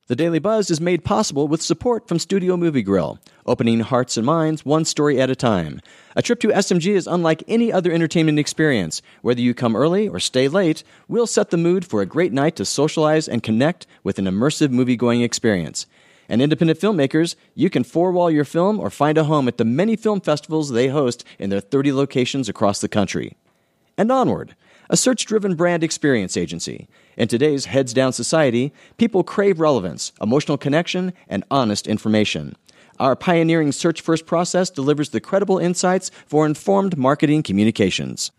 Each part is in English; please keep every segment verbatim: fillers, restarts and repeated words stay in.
The Daily Buzz is made possible with support from Studio Movie Grill, opening hearts and minds one story at a time. A trip to S M G is unlike any other entertainment experience. Whether you come early or stay late, we'll set the mood for a great night to socialize and connect with an immersive movie-going experience. And independent filmmakers, you can four-wall your film or find a home at the many film festivals they host in their thirty locations across the country. And Onward, a search-driven brand experience agency. In today's heads-down society, people crave relevance, emotional connection, and honest information. Our pioneering search-first process delivers the credible insights for informed marketing communications.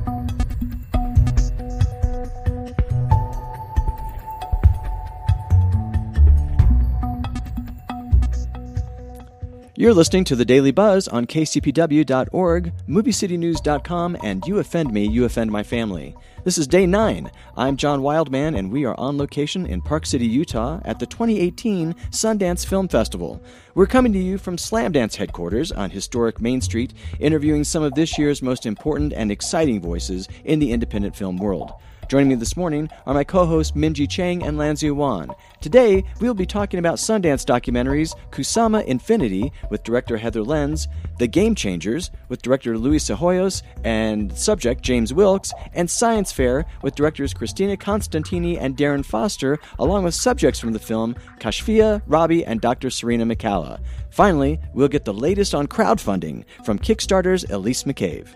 You're listening to The Daily Buzz on K C P W dot org, movie city news dot com, and You Offend Me, You Offend My Family. This is day nine. I'm John Wildman, and we are on location in Park City, Utah at the twenty eighteen Sundance Film Festival. We're coming to you from Slamdance headquarters on historic Main Street, interviewing some of this year's most important and exciting voices in the independent film world. Joining me this morning are my co-hosts Minji Chang and Lanzia Wan. Today, we'll be talking about Sundance documentaries Kusama Infinity with director Heather Lenz, The Game Changers with director Luis Cejoyos and subject James Wilkes, and Science Fair with directors Christina Constantini and Darren Foster, along with subjects from the film Kashfia, Robbie, and Doctor Serena McCalla. Finally, we'll get the latest on crowdfunding from Kickstarter's Elise McCabe.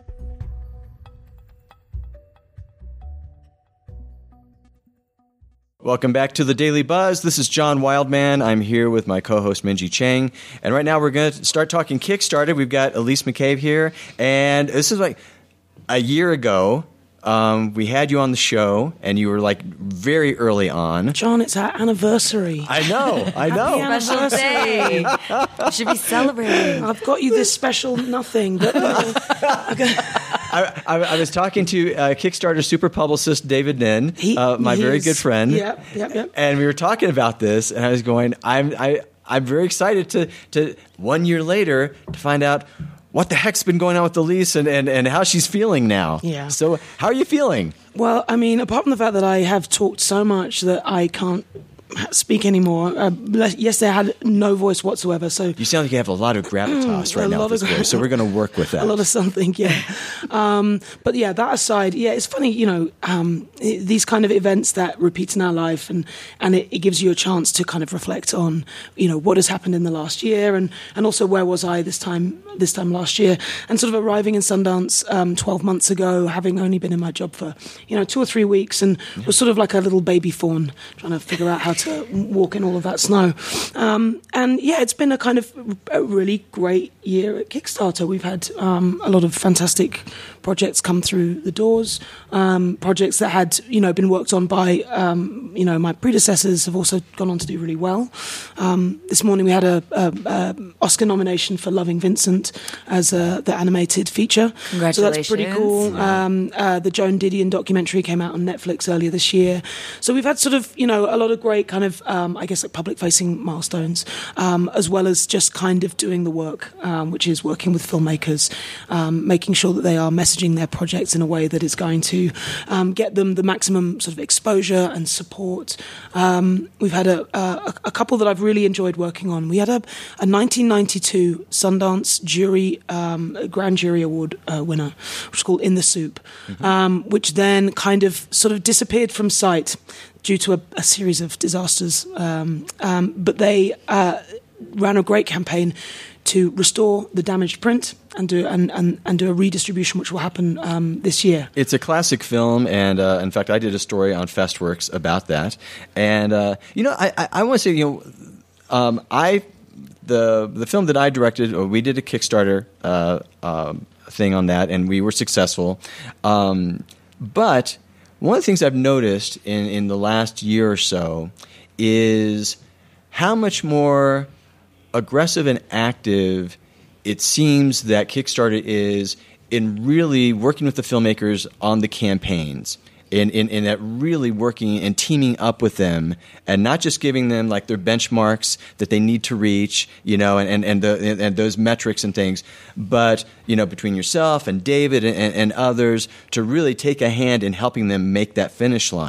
Welcome back to The Daily Buzz. This is John Wildman. I'm here with my co-host Minji Chang. And right now we're going to start talking Kickstarter. We've got Elise McCabe here. And this is like a year ago. Um, we had you on the show, and you were like very early on. John, it's our anniversary. I know, I know. Happy Special day. You should be celebrating. I've got you this special nothing. But, uh, okay. I, I, I was talking to uh, Kickstarter super publicist David Nin, He- uh, my very he's- good friend. Yep, yep, yep. And we were talking about this, and I was going, I'm I, I'm very excited to to one year later to find out what the heck's been going on with Elise and, and, and how she's feeling now. Yeah. So how are you feeling? Well, I mean, apart from the fact that I have talked so much that I can't speak anymore. Uh, yesterday I had no voice whatsoever. So You sound like you have a lot of gravitas right A now lot with this of- voice, so we're going to work with that. a lot of something, yeah. um, but yeah, that aside, yeah, it's funny, you know, um, i- these kind of events that repeat in our life, and and it, it gives you a chance to kind of reflect on, you know, what has happened in the last year, and and also where was I this time this time last year, and sort of arriving in Sundance um, twelve months ago, having only been in my job for you know two or three weeks, and was sort of like a little baby fawn trying to figure out how to walk in all of that snow. Um, and yeah, it's been a kind of a really great year at Kickstarter. We've had um, a lot of fantastic projects come through the doors. Um, projects that had, you know, been worked on by, um, you know, my predecessors have also gone on to do really well. Um, this morning we had a, a, a Oscar nomination for Loving Vincent as uh, the animated feature. Congratulations. So that's pretty cool. Um, uh, the Joan Didion documentary came out on Netflix earlier this year. So we've had sort of, you know, a lot of great kind of, um, I guess, like public-facing milestones, um, as well as just kind of doing the work, um, which is working with filmmakers, um, making sure that they are messaging their projects in a way that is going to um, get them the maximum sort of exposure and support. Um, we've had a, a, a couple that I've really enjoyed working on. We had a, a nineteen ninety-two Sundance jury, um, Grand Jury Award uh, winner, which is called In the Soup, mm-hmm. um, which then kind of sort of disappeared from sight due to a, a series of disasters. Um, um, but they uh, ran a great campaign to restore the damaged print and do and, and, and do a redistribution, which will happen um, this year. It's a classic film, and uh, in fact, I did a story on Festworks about that. And uh, you know, I, I, I want to say, you know, um, I the the film that I directed, or we did a Kickstarter uh, um, thing on that, and we were successful. Um, but one of the things I've noticed in in the last year or so is how much more aggressive and active it seems that Kickstarter is in really working with the filmmakers on the campaigns, in, in, in that really working and teaming up with them, and not just giving them like their benchmarks that they need to reach, you know, and, and, and, the, and those metrics and things, but, you know, between yourself and David and, and others to really take a hand in helping them make that finish line.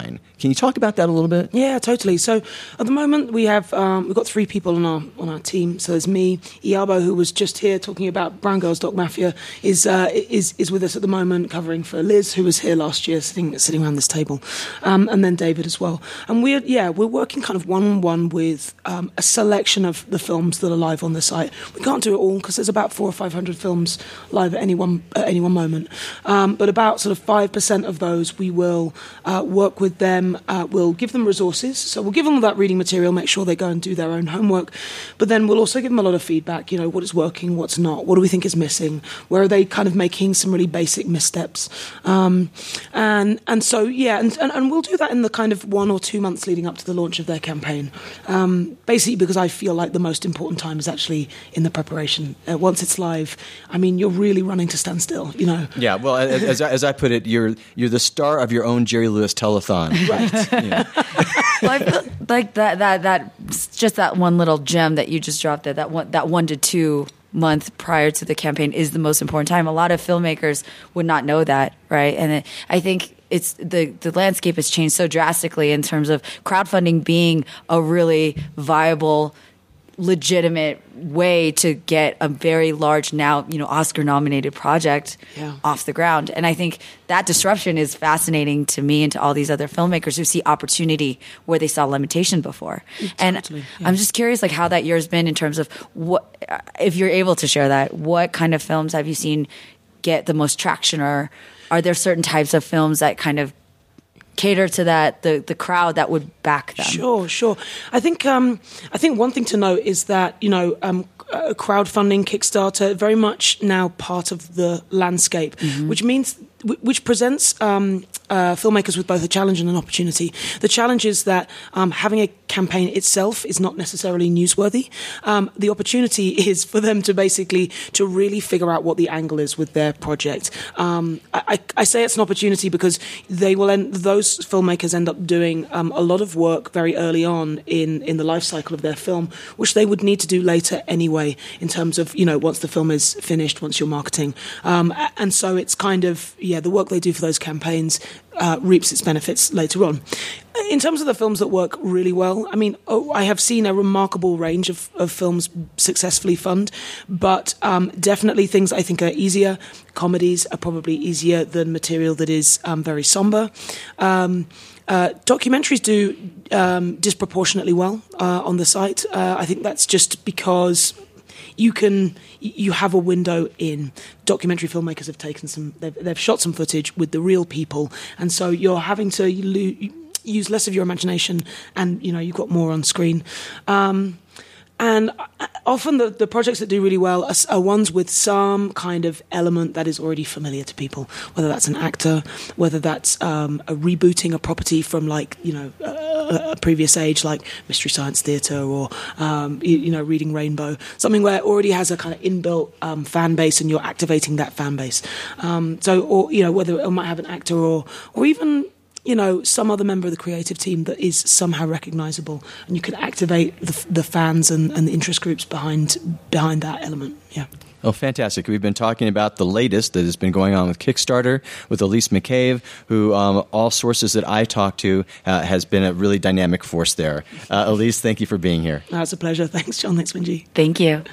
Can you talk about that a little bit? Yeah, totally. So at the moment we have um, we've got three people on our on our team. So there's me, Iabo, who was just here talking about Brown Girls Doc Mafia, is uh, is is with us at the moment, covering for Liz, who was here last year, sitting sitting around this table, um, and then David as well. And we're yeah we're working kind of one on one with um, a selection of the films that are live on the site. We can't do it all because there's about four or five hundred films live at any one at any one moment. Um, but about sort of five percent of those we will uh, work with them. Uh, we'll give them resources, so we'll give them all that reading material, make sure they go and do their own homework, but then we'll also give them a lot of feedback, you know, what is working, what's not, what do we think is missing, where are they kind of making some really basic missteps, um, and and so, yeah, and, and, and we'll do that in the kind of one or two months leading up to the launch of their campaign, um, basically because I feel like the most important time is actually in the preparation. Uh, once it's live, I mean, you're really running to stand still, you know. Yeah, well, as, as I put it, you're you're the star of your own Jerry Lewis telethon. Right. Yeah. Well, I feel like that that that just that one little gem that you just dropped there, that one that one to two month prior to the campaign is the most important time. A lot of filmmakers would not know that, right? And it, I think it's the the landscape has changed so drastically in terms of crowdfunding being a really viable, legitimate way to get a very large, now, you know, Oscar nominated project yeah. off the ground. And I think that disruption is fascinating to me and to all these other filmmakers who see opportunity where they saw limitation before. Totally, and yeah. I'm just curious, like, how that year's been in terms of what, if you're able to share that, what kind of films have you seen get the most traction, or are there certain types of films that kind of cater to that the the crowd that would back them? Sure, sure. I think um, I think one thing to note is that, you know, um, uh, crowdfunding, Kickstarter, very much now part of the landscape, mm-hmm. which means which presents um, uh, filmmakers with both a challenge and an opportunity. The challenge is that um, having a campaign itself is not necessarily newsworthy. Um, the opportunity is for them to basically to really figure out what the angle is with their project. Um, I, I say it's an opportunity because they will end, those filmmakers end up doing um, a lot of work very early on in, in the life cycle of their film, which they would need to do later anyway, in terms of, you know, once the film is finished, once you're marketing. Um, and so it's kind of, yeah, the work they do for those campaigns uh, reaps its benefits later on. In terms of the films that work really well, I mean, oh, I have seen a remarkable range of, of films successfully fund, but um, definitely things I think are easier. Comedies are probably easier than material that is um, very somber. Um, uh, documentaries do um, disproportionately well uh, on the site. Uh, I think that's just because you can you have a window in. Documentary filmmakers have taken some they've, they've shot some footage with the real people, and so you're having to lo- use less of your imagination, and, you know, you've got more on screen. Um, and often the, the projects that do really well are, are ones with some kind of element that is already familiar to people, whether that's an actor, whether that's um, a rebooting a property from, like, you know, a, a previous age, like Mystery Science Theatre or, um, you, you know, Reading Rainbow, something where it already has a kind of inbuilt um, fan base and you're activating that fan base. Um, so, or, you know, whether it might have an actor or, or even, you know, some other member of the creative team that is somehow recognisable, and you can activate the, the fans and, and the interest groups behind behind that element. Yeah. Oh, fantastic. We've been talking about the latest that has been going on with Kickstarter with Elise McCabe, who um, all sources that I talk to uh, has been a really dynamic force there. Uh, Elise, thank you for being here. Oh, it's a pleasure. Thanks, John. Thanks, Minji. Thank you.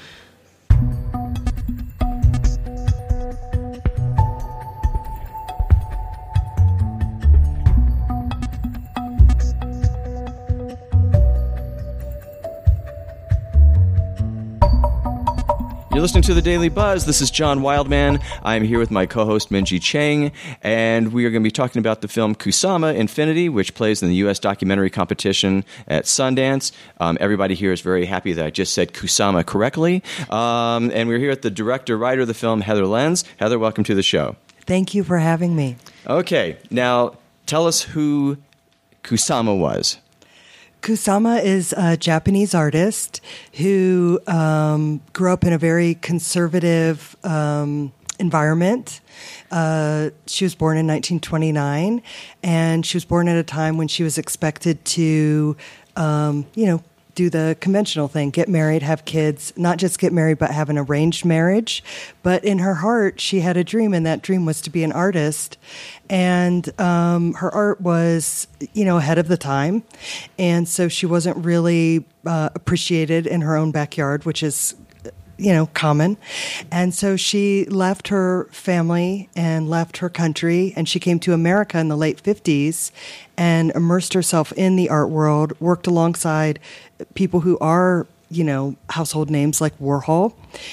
You're listening to The Daily Buzz. This is John Wildman. I'm here with my co-host Minji Chang, and we are going to be talking about the film Kusama Infinity, which plays in the U S documentary competition at Sundance. Um, everybody here is very happy that I just said Kusama correctly. Um, and we're here with the director, writer of the film, Heather Lenz. Heather, welcome to the show. Thank you for having me. Okay, now tell us who Kusama was. Kusama is a Japanese artist who um, grew up in a very conservative um, environment. Uh, she was born in nineteen twenty-nine, and she was born at a time when she was expected to, um, you know, do the conventional thing, get married, have kids, not just get married, but have an arranged marriage. But in her heart, she had a dream, and that dream was to be an artist. And um, her art was, you know, ahead of the time. And so she wasn't really uh, appreciated in her own backyard, which is, you know, common. And so she left her family and left her country, and she came to America in the late fifties and immersed herself in the art world, worked alongside people who are, you know, household names like Warhol,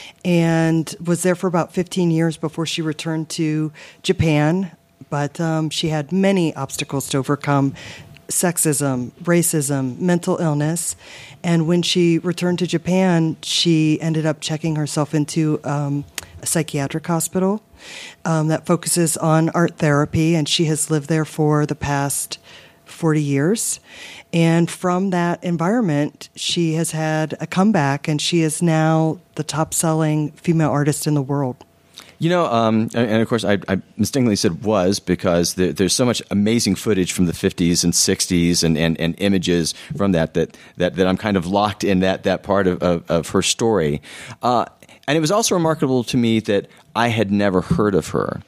and was there for about fifteen years before she returned to Japan. But um, she had many obstacles to overcome: sexism, racism, mental illness. And when she returned to Japan, she ended up checking herself into um, a psychiatric hospital um, that focuses on art therapy, and she has lived there for the past forty years. And from that environment, she has had a comeback, and she is now the top-selling female artist in the world. You know, um, and, and of course, I, I mistakenly said was because there, there's so much amazing footage from the fifties and sixties and, and, and images from that, that that that I'm kind of locked in that that part of, of, of her story. Uh, and it was also remarkable to me that I had never heard of her.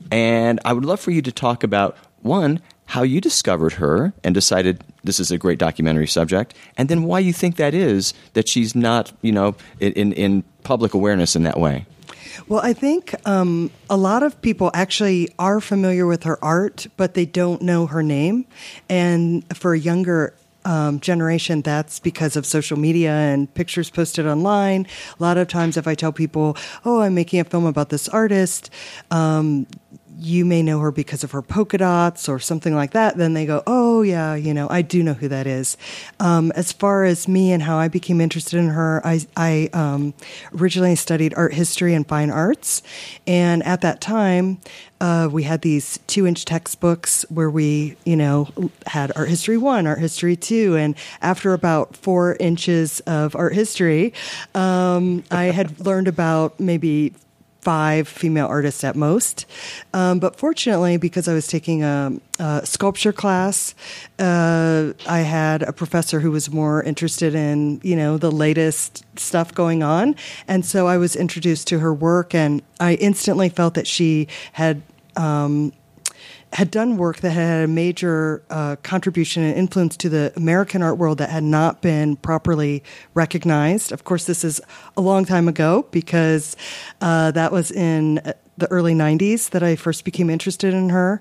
And I would love for you to talk about, one, how you discovered her and decided this is a great documentary subject, and then why you think that is, that she's not, you know, in, in public awareness in that way. Well, I think um, a lot of people actually are familiar with her art, but they don't know her name. And for a younger um, generation, that's because of social media and pictures posted online. A lot of times if I tell people, oh, I'm making a film about this artist, um, you may know her because of her polka dots or something like that, then they go, oh, yeah, you know, I do know who that is. Um, as far as me and how I became interested in her, I, I um, originally studied art history and fine arts. And at that time, uh, we had these two-inch textbooks where we, you know, had art history one, art history two. And after about four inches of art history, um, I had learned about maybe five female artists at most. Um, but fortunately, because I was taking a, a sculpture class, uh, I had a professor who was more interested in, you know, the latest stuff going on. And so I was introduced to her work, and I instantly felt that she had um, had done work that had a major uh, contribution and influence to the American art world that had not been properly recognized. Of course, this is a long time ago, because uh, that was in the early nineties that I first became interested in her.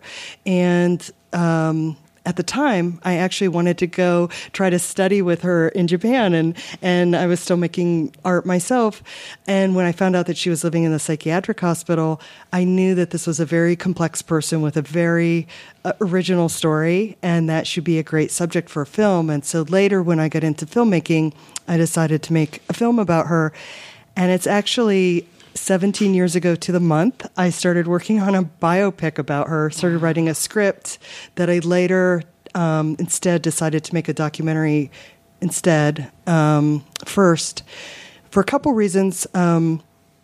And um, at the time, I actually wanted to go try to study with her in Japan, and, and I was still making art myself. And when I found out that she was living in the psychiatric hospital, I knew that this was a very complex person with a very uh, original story, and that should be a great subject for a film. And so later, when I got into filmmaking, I decided to make a film about her. And it's actually seventeen years ago to the month, I started working on a biopic about her, started writing a script that I later um, instead decided to make a documentary instead um, first, for a couple reasons. Um,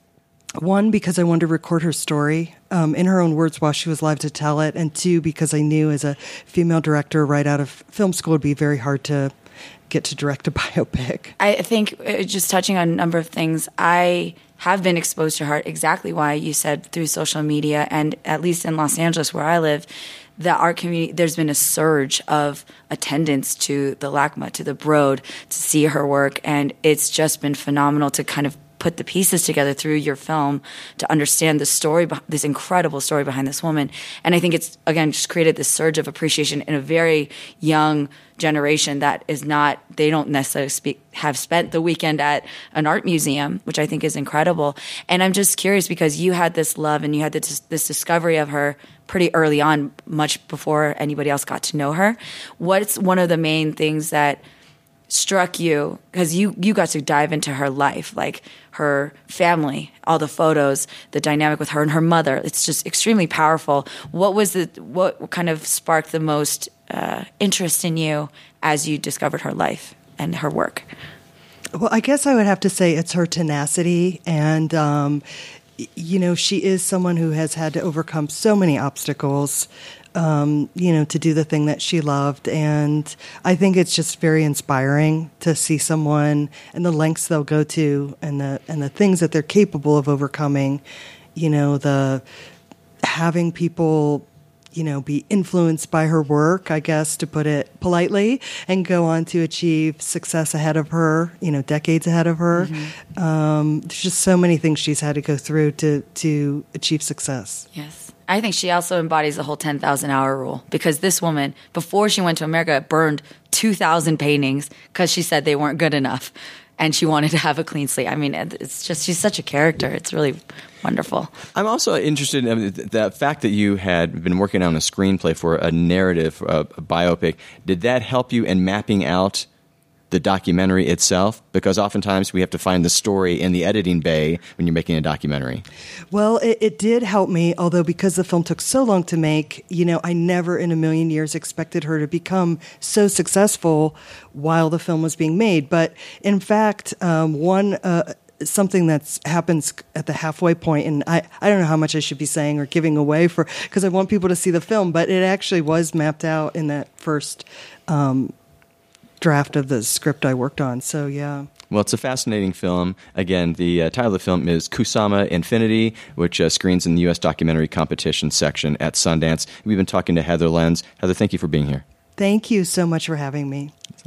one, because I wanted to record her story um, in her own words while she was alive to tell it, and two, because I knew as a female director right out of film school it would be very hard to get to direct a biopic. I think uh, just touching on a number of things, I have been exposed to her exactly why you said, through social media, and at least in Los Angeles where I live, the art community, there's been a surge of attendance to the LACMA, to the Broad, to see her work, and it's just been phenomenal to kind of put the pieces together through your film to understand the story, this incredible story behind this woman. And I think it's, again, just created this surge of appreciation in a very young generation that is not, they don't necessarily speak, have spent the weekend at an art museum, which I think is incredible. And I'm just curious, because you had this love and you had this, this discovery of her pretty early on, much before anybody else got to know her. What's one of the main things that struck you, because you you got to dive into her life, like her family, all the photos, the dynamic with her and her mother? It's just extremely powerful. What was the what kind of sparked the most uh, interest in you as you discovered her life and her work? Well, I guess I would have to say it's her tenacity and um, you know, she is someone who has had to overcome so many obstacles, um, you know, to do the thing that she loved. And I think it's just very inspiring to see someone and the lengths they'll go to and the and the things that they're capable of overcoming, you know, the having people, you know, be influenced by her work, I guess, to put it politely, and go on to achieve success ahead of her, you know, decades ahead of her. Mm-hmm. Um, there's just so many things she's had to go through to, to achieve success. Yes. I think she also embodies the whole ten thousand hour rule, because this woman, before she went to America, burned two thousand paintings because she said they weren't good enough. And she wanted to have a clean slate. I mean, it's just, she's such a character. It's really wonderful. I'm also interested in the fact that you had been working on a screenplay for a narrative, a biopic. Did that help you in mapping out the documentary itself? Because oftentimes we have to find the story in the editing bay when you're making a documentary. Well, it, it did help me, although because the film took so long to make, you know, I never in a million years expected her to become so successful while the film was being made. But in fact, um, one... Uh, something that happens at the halfway point, and I, I don't know how much I should be saying or giving away for, because I want people to see the film, but it actually was mapped out in that first um, draft of the script I worked on. So, yeah. Well, it's a fascinating film. Again, the uh, title of the film is Kusama Infinity, which uh, screens in the U S Documentary Competition section at Sundance. We've been talking to Heather Lenz. Heather, thank you for being here. Thank you so much for having me.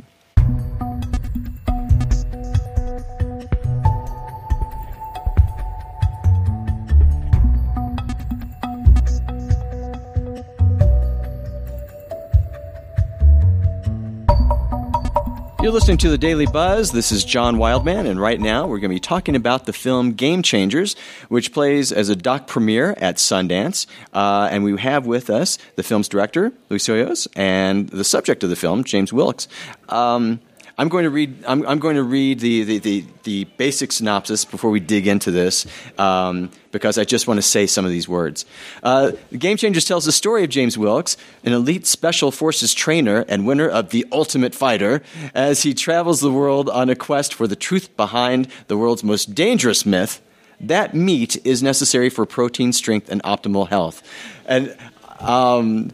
You're listening to The Daily Buzz. This is John Wildman, and right now we're going to be talking about the film Game Changers, which plays as a doc premiere at Sundance. Uh, and we have with us the film's director, Luis Hoyos, and the subject of the film, James Wilks. Um, I'm going to read. I'm, I'm going to read the, the, the, the basic synopsis before we dig into this, um, because I just want to say some of these words. Uh, the Game Changers tells the story of James Wilks, an elite special forces trainer and winner of The Ultimate Fighter, as he travels the world on a quest for the truth behind the world's most dangerous myth: that meat is necessary for protein, strength, and optimal health. And um,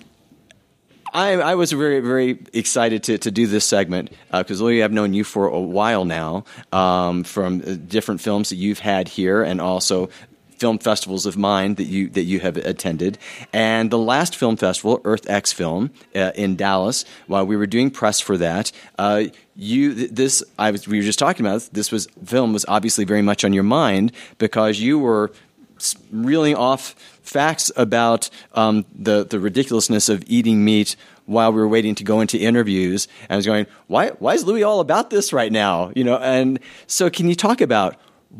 I, I was very, very excited to, to do this segment because, uh, Louis, I've known you for a while now, um, from different films that you've had here and also film festivals of mine that you that you have attended. And the last film festival, Earth X Film, uh, in Dallas, while we were doing press for that, uh, you this I was we were just talking about this was film was obviously very much on your mind because you were reeling off facts about um, the the ridiculousness of eating meat while we were waiting to go into interviews. And I was going, why why is Louis all about this right now? You know, and so can you talk about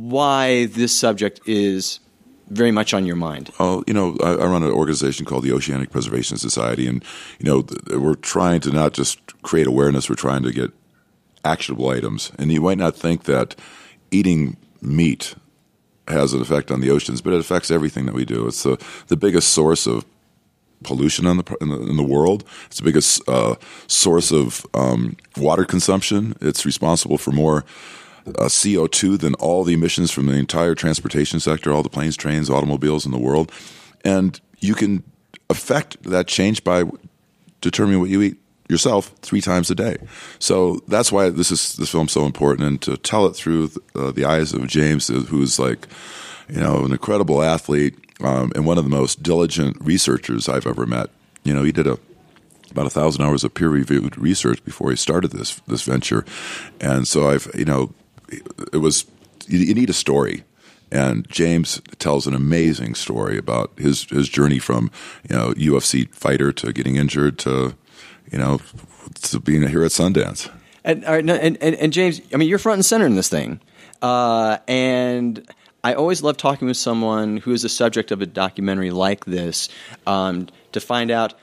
why this subject is very much on your mind? Oh, you know, I, I run an organization called the Oceanic Preservation Society, and you know, th- we're trying to not just create awareness; we're trying to get actionable items. And you might not think that eating meat has an effect on the oceans, but it affects everything that we do. It's the the biggest source of pollution in the in the, in the world. It's the biggest uh, source of um, water consumption. It's responsible for more uh, C O two than all the emissions from the entire transportation sector, all the planes, trains, automobiles in the world. And you can affect that change by determining what you eat yourself three times a day. So that's why this is this film's so important, and to tell it through uh, the eyes of James, who's like, you know, an incredible athlete um, and one of the most diligent researchers I've ever met. You know, he did a about a thousand hours of peer-reviewed research before he started this this venture, and so I've you know, it was you, you need a story. And James tells an amazing story about his his journey from, you know, U F C fighter to getting injured to, you know, to being here at Sundance. And, and, and, and James, I mean, you're front and center in this thing. Uh, and I always love talking with someone who is the subject of a documentary like this, um, to find out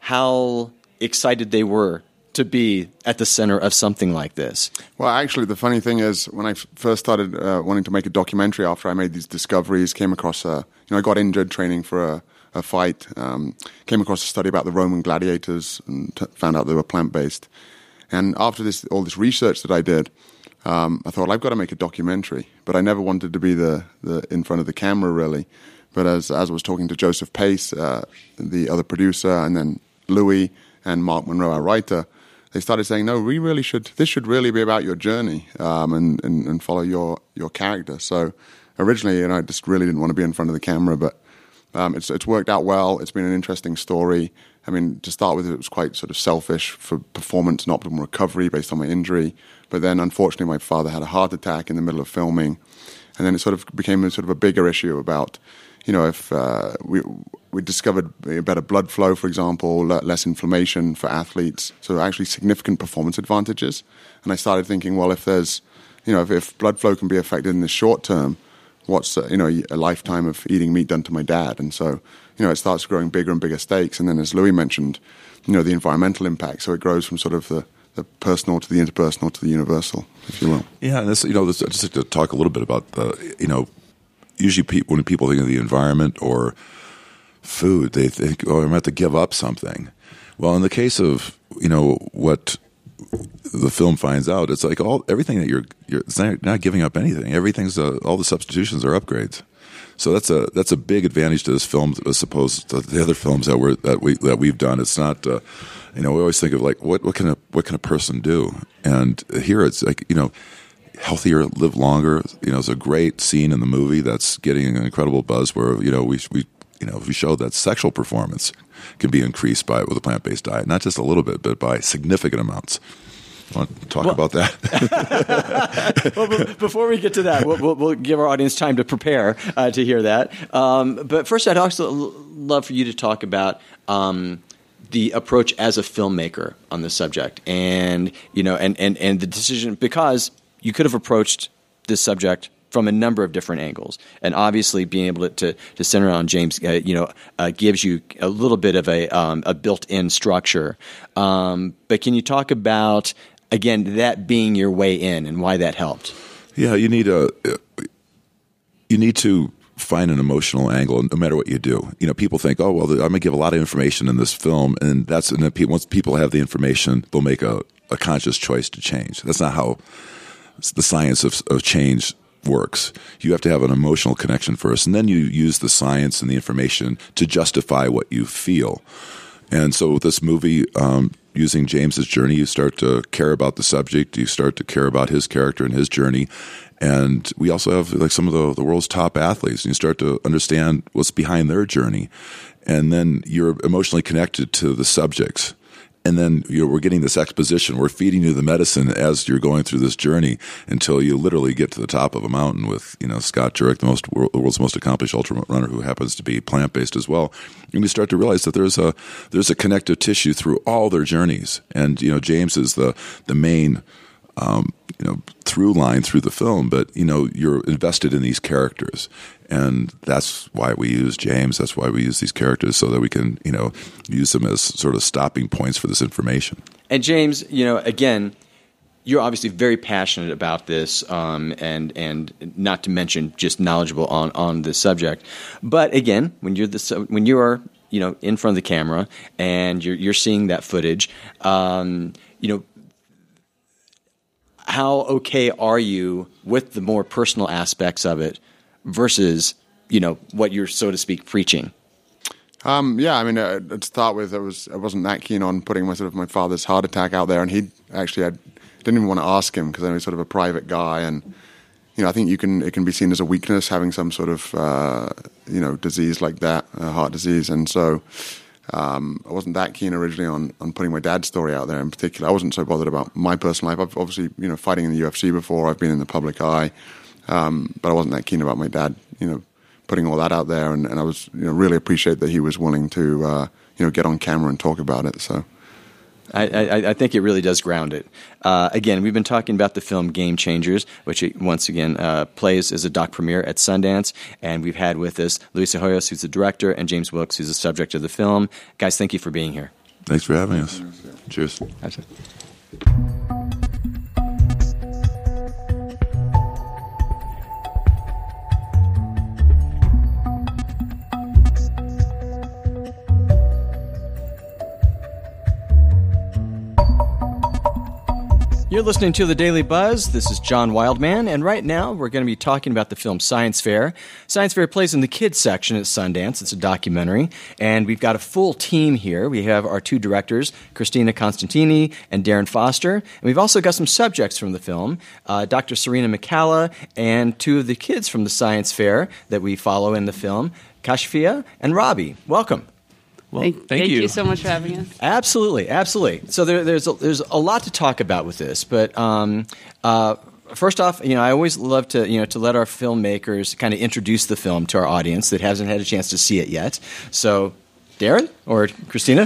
how excited they were to be at the center of something like this. Well, actually, the funny thing is, when I f- first started uh, wanting to make a documentary after I made these discoveries, came across a, you know, I got injured training for a, a fight, um, came across a study about the Roman gladiators and t- found out they were plant-based. And after this, all this research that I did, um, I thought, well, I've got to make a documentary. But I never wanted to be the, the in front of the camera, really. But as as I was talking to Joseph Pace, uh, the other producer, and then Louis and Mark Monroe, our writer, they started saying, no, we really should, this should really be about your journey um, and, and, and follow your, your character. So originally, you know, I just really didn't want to be in front of the camera, but um, it's it's worked out well. It's been an interesting story. I mean, to start with, it was quite sort of selfish for performance and optimal recovery based on my injury. But then, unfortunately, my father had a heart attack in the middle of filming. And then it sort of became a sort of a bigger issue about, you know, if uh, we we discovered better blood flow, for example, less inflammation for athletes, so actually significant performance advantages. And I started thinking, well, if there's, you know, if, if blood flow can be affected in the short term, what's, uh, you know, a lifetime of eating meat done to my dad? And so, you know, it starts growing bigger and bigger stakes. And then, as Louis mentioned, you know, the environmental impact. So it grows from sort of the, the personal to the interpersonal to the universal, if you will. Yeah, and this, you know, this, I'd just like to talk a little bit about the, you know, usually pe- when people think of the environment or food, they think, oh, I'm going to have to give up something. Well, in the case of, you know, what the film finds out, it's like all everything that you're, you're it's not, not giving up anything. Everything's, uh, all the substitutions are upgrades. So that's a that's a big advantage to this film as opposed to the other films that we're that we that we've done. It's not, uh, you know, we always think of like what what can a what can a person do, and here it's like, you know, healthier, live longer. You know, it's a great scene in the movie that's getting an incredible buzz where, you know, we we you know we show that sexual performance can be increased by with a plant based diet, not just a little bit, but by significant amounts. Want to talk well, about that? Well, b- before we get to that, we'll, we'll, we'll give our audience time to prepare uh, to hear that. Um, but first, I'd also love for you to talk about um, the approach as a filmmaker on this subject, and you know, and, and, and the decision, because you could have approached this subject from a number of different angles, and obviously being able to to, to center on James, uh, you know, uh, gives you a little bit of a um, a built-in structure. Um, but can you talk about, again, that being your way in and why that helped? Yeah, you need a you need to find an emotional angle no matter what you do. You know, people think, oh, well, I'm going to give a lot of information in this film, and that's and then once people have the information, they'll make a, a conscious choice to change. That's not how the science of, of change works. You have to have an emotional connection first, and then you use the science and the information to justify what you feel. And so with this movie, um, using James's journey, you start to care about the subject. You start to care about his character and his journey. And we also have like some of the, the world's top athletes, and you start to understand what's behind their journey. And then you're emotionally connected to the subjects. And then you know, we're getting this exposition. We're feeding you the medicine as you're going through this journey until you literally get to the top of a mountain with, you know, Scott Jurek, the most the world's most accomplished ultra runner, who happens to be plant based as well. And you start to realize that there's a there's a connective tissue through all their journeys. And you know, James is the the main um, you know through line through the film, but you know, you're invested in these characters. And that's why we use James. That's why we use these characters, so that we can, you know, use them as sort of stopping points for this information. And James, you know, again, you're obviously very passionate about this, um, and and not to mention just knowledgeable on, on this subject. But again, when you're the when you are, you know, in front of the camera and you're you're seeing that footage, um, you know, how okay are you with the more personal aspects of it versus, you know, what you're, so to speak, preaching? Um, yeah, I mean, uh, to start with, I was I wasn't that keen on putting my sort of my father's heart attack out there, and he actually I didn't even want to ask him because I was sort of a private guy, and you know, I think you can it can be seen as a weakness having some sort of uh, you know disease like that, uh, heart disease, and so um, I wasn't that keen originally on on putting my dad's story out there in particular. I wasn't so bothered about my personal life. I've obviously you know fighting in the U F C before. I've been in the public eye. Um, but I wasn't that keen about my dad, you know, putting all that out there, and, and I was, you know, really appreciate that he was willing to, uh, you know, get on camera and talk about it. So, I, I, I think it really does ground it. Uh, again, we've been talking about the film Game Changers, which once again uh, plays as a doc premiere at Sundance, and we've had with us Luis Hoyos, who's the director, and James Wilkes, who's the subject of the film. Guys, thank you for being here. Thanks for having us. Cheers. Absolutely. You're You're listening to The Daily Buzz. This is John Wildman, and right now we're going to be talking about the film Science Fair. Science Fair plays in the kids section at Sundance. It's a documentary, and we've got a full team here. We have our two directors, Christina Constantini and Darren Foster, and we've also got some subjects from the film, uh, Doctor Serena McCalla and two of the kids from the Science Fair that we follow in the film, Kashfia and Robbie. Welcome. Well, thank, thank, thank you. you so much for having us. Absolutely, absolutely. So there, there's a, there's a lot to talk about with this, but um, uh, first off, you know, I always love to you know to let our filmmakers kind of introduce the film to our audience that hasn't had a chance to see it yet. So, Darren or Christina.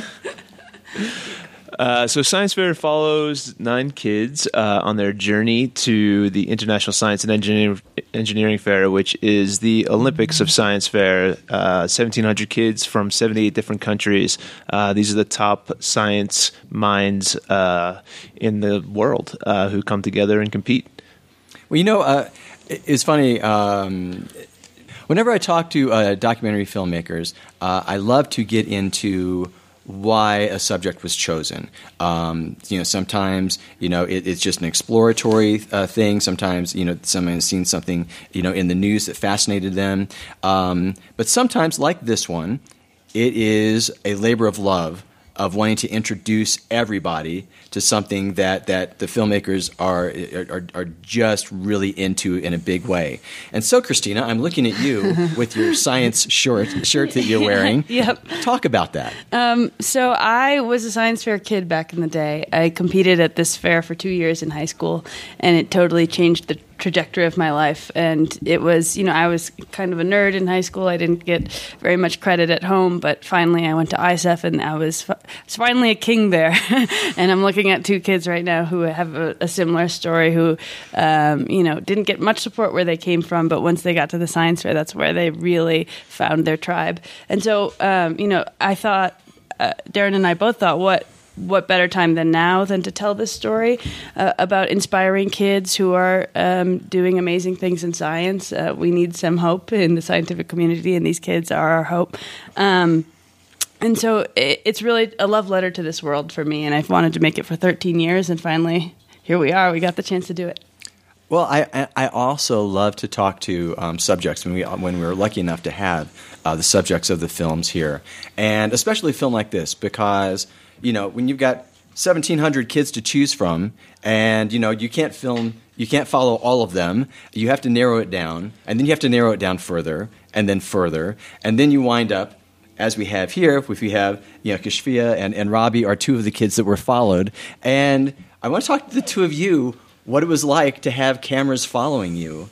Uh, so Science Fair follows nine kids uh, on their journey to the International Science and Engineering, Engineering Fair, which is the Olympics of Science Fair. Uh, seventeen hundred kids from seventy-eight different countries. Uh, these are the top science minds uh, in the world uh, who come together and compete. Well, you know, uh, it's funny. Um, whenever I talk to uh, documentary filmmakers, uh, I love to get into why a subject was chosen. Um, you know, sometimes, you know, it, it's just an exploratory uh, thing. Sometimes, you know, someone has seen something, you know, in the news that fascinated them. Um, but sometimes, like this one, it is a labor of love of wanting to introduce everybody to something that, that the filmmakers are, are are just really into in a big way. And so, Christina, I'm looking at you with your science short shirt that you're wearing. Yep. Talk about that. Um, so I was a science fair kid back in the day. I competed at this fair for two years in high school, and it totally changed the trajectory of my life. And it was, you know, I was kind of a nerd in high school. I didn't get very much credit at home, but finally I went to I S E F, and I was, fi- was finally a king there. And I'm looking at two kids right now who have a, a similar story, who, um, you know, didn't get much support where they came from, but once they got to the science fair, that's where they really found their tribe. And so, um, you know, I thought, uh, Darren and I both thought, what what better time than now than to tell this story uh, about inspiring kids who are um, doing amazing things in science. Uh, we need some hope in the scientific community, and these kids are our hope. Um, and so it, it's really a love letter to this world for me, and I've wanted to make it for thirteen years, and finally, here we are. We got the chance to do it. Well, I I also love to talk to um, subjects when we when we're lucky enough to have uh, the subjects of the films here, and especially a film like this, because you know when you've got seventeen hundred kids to choose from, and you know you can't film, you can't follow all of them. You have to narrow it down, and then you have to narrow it down further, and then further, and then you wind up, as we have here, if we have you know Kashfia and and Robbie are two of the kids that were followed, and I want to talk to the two of you. What it was like to have cameras following you,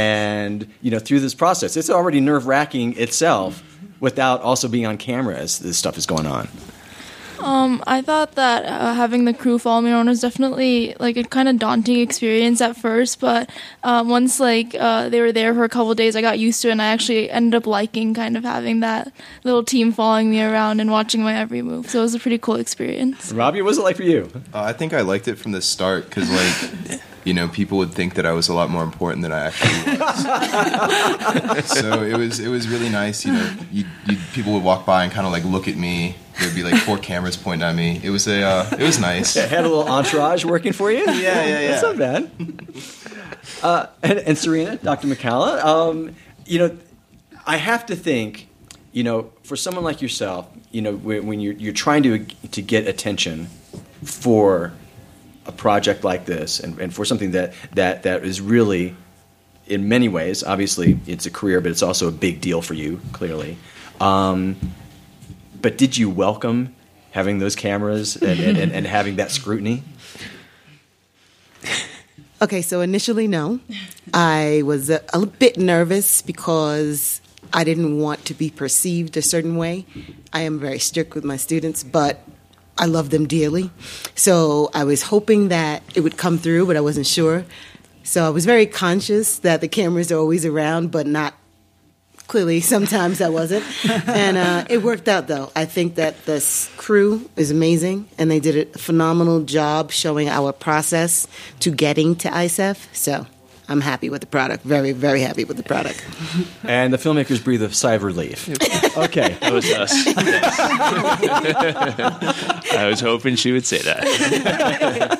and you know through this process. It's already nerve-wracking itself, without also being on camera as this stuff is going on. Um, I thought that uh, having the crew follow me around was definitely like a kind of daunting experience at first, but uh, once like uh, they were there for a couple of days, I got used to it, and I actually ended up liking kind of having that little team following me around and watching my every move. So it was a pretty cool experience. Robbie, what was it like for you? Uh, I think I liked it from the start because, like, you know, people would think that I was a lot more important than I actually was. So it was it was really nice. You know, you, you, people would walk by and kind of like look at me. There'd be like four cameras pointing at me. It was a, uh, it was nice. It had a little entourage working for you. Yeah, yeah, yeah. That's not bad. Uh, and, and Serena, Doctor McCalla, um, you know, I have to think, you know, for someone like yourself, you know, when, when you're you're trying to to get attention for a project like this, and, and for something that, that that is really, in many ways, obviously it's a career, but it's also a big deal for you, clearly. Um, But did you welcome having those cameras and, and, and having that scrutiny? Okay, so initially, no. I was a, a bit nervous because I didn't want to be perceived a certain way. I am very strict with my students, but I love them dearly. So I was hoping that it would come through, but I wasn't sure. So I was very conscious that the cameras are always around, but not clearly, sometimes I wasn't. And uh, it worked out, though. I think that this crew is amazing, and they did a phenomenal job showing our process to getting to I S E F. So I'm happy with the product. Very, very happy with the product. And the filmmakers breathe a sigh of relief. Okay. That was us. I was hoping she would say that.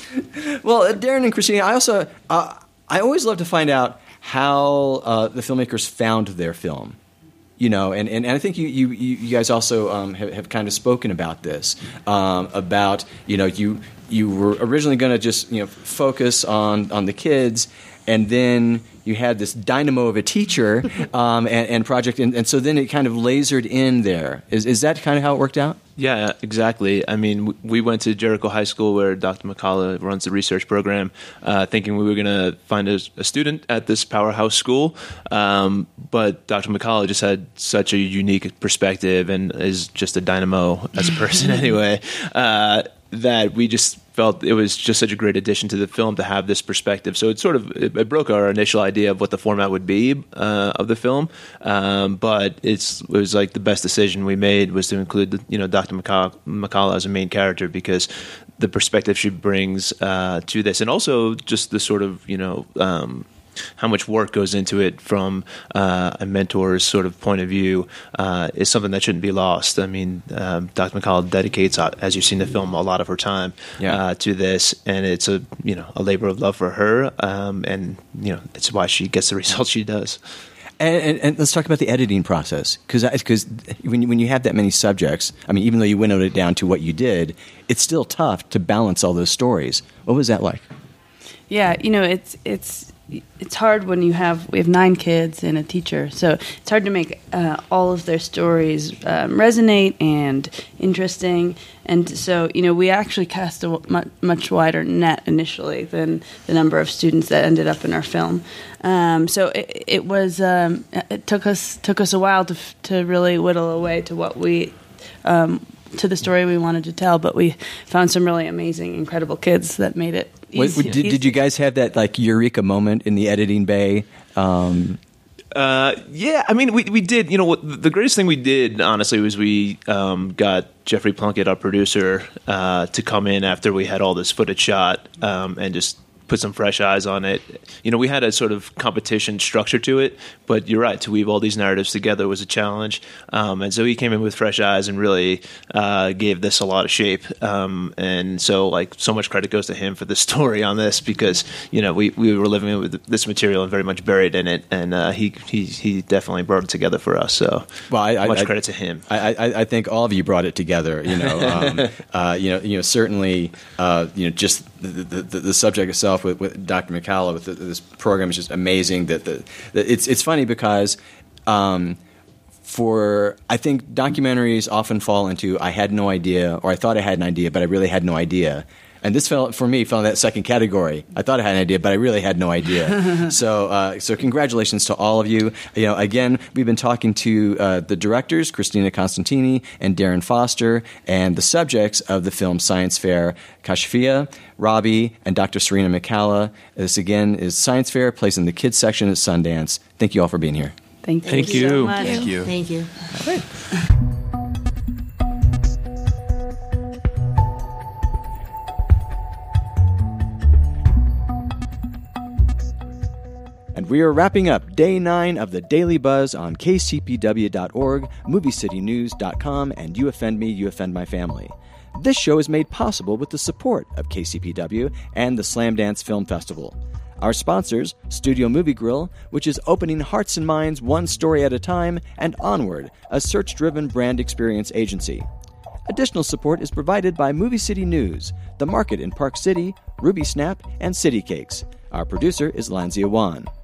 Well, uh, Darren and Christina, I also uh, I always love to find out how uh, the filmmakers found their film. You know, and, and, and I think you, you, you guys also um, have, have kind of spoken about this, um, about, you know, you you were originally going to just, you know, focus on, on the kids, and then you had this dynamo of a teacher um, and, and project, and, and so then it kind of lasered in there. Is is that kind of how it worked out? Yeah, exactly. I mean, we went to Jericho High School where Doctor McCullough runs the research program, uh, thinking we were going to find a, a student at this powerhouse school. Um, but Doctor McCullough just had such a unique perspective and is just a dynamo as a person anyway, uh, that we just felt it was just such a great addition to the film to have this perspective. So it sort of it, it broke our initial idea of what the format would be uh, of the film, um, but it's it was like the best decision we made was to include the, you know Doctor McCullough, McCullough as a main character, because the perspective she brings uh, to this, and also just the sort of you know. Um, how much work goes into it from uh, a mentor's sort of point of view uh, is something that shouldn't be lost. I mean, um, Doctor McCullough dedicates, uh, as you've seen the film, a lot of her time yeah. uh, to this, and it's a you know a labor of love for her, um, and you know it's why she gets the results she does. And, and, and let's talk about the editing process, because because when you, when you have that many subjects, I mean, even though you winnowed it down to what you did, it's still tough to balance all those stories. What was that like? Yeah, you know, it's it's. It's hard when you have we have nine kids and a teacher, so it's hard to make uh, all of their stories um, resonate and interesting. And so, you know, we actually cast a much, much wider net initially than the number of students that ended up in our film. Um, so it, it was um, it took us took us a while to to really whittle away to what we. Um, to the story we wanted to tell, but we found some really amazing, incredible kids that made it easy. Wait, did, did you guys have that like eureka moment in the editing bay? Um, uh, yeah, I mean, we we did. You know, what, the greatest thing we did, honestly, was we um, got Jeffrey Plunkett, our producer, uh, to come in after we had all this footage shot um, and just put some fresh eyes on it. You know, we had a sort of competition structure to it, but you're right, to weave all these narratives together was a challenge. Um, and so he came in with fresh eyes and really uh, gave this a lot of shape. Um, and so, like, so much credit goes to him for the story on this, because, you know, we, we were living with this material and very much buried in it. And uh, he, he he definitely brought it together for us. So well, I, much I, credit to him. I, I, I think all of you brought it together, you know. Um, uh, you know, you know, certainly, uh, you know, just the, the, the subject itself with, with Doctor McCullough, with the, this program is just amazing. That the, the it's it's funny because um, for I think documentaries often fall into I had no idea, or I thought I had an idea, but I really had no idea. And this fell for me fell in that second category. I thought I had an idea, but I really had no idea. so, uh, so congratulations to all of you. You know, again, we've been talking to uh, the directors, Christina Constantini and Darren Foster, and the subjects of the film Science Fair, Kashfia, Robbie, and Doctor Serena McCalla. This again is Science Fair, plays in the kids section at Sundance. Thank you all for being here. Thank you. Thank you. So much. Thank you. Thank you. All right. And we are wrapping up day nine of the Daily Buzz on K C P W dot org, movie city news dot com, and You Offend Me, You Offend My Family. This show is made possible with the support of K C P W and the Slamdance Film Festival. Our sponsors, Studio Movie Grill, which is opening hearts and minds one story at a time, and Onward, a search-driven brand experience agency. Additional support is provided by Movie City News, The Market in Park City, Ruby Snap, and City Cakes. Our producer is Lanzia Wan.